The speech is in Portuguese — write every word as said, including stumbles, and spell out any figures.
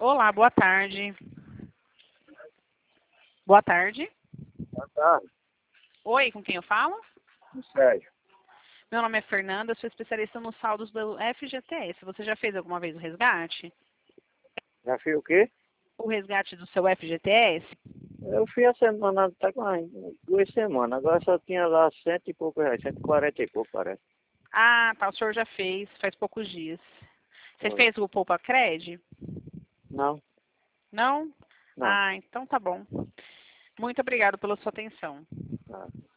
Olá, boa tarde. Boa tarde. Boa tarde, Oi, com quem eu falo? Sérgio. Meu nome é Fernanda, sou especialista nos saldos do F G T S. Você já fez alguma vez o resgate? Já fiz o quê? O resgate do seu F G T S? Eu fiz a semana, tá com as duas semanas. Agora só tinha lá cento e pouco reais, cento e quarenta e pouco, parece. Ah, tá, o senhor já fez, faz poucos dias. Você Foi. fez o Poupa Cred? Não, Não? não. Ah, então tá bom. Muito obrigado pela sua atenção. Tá.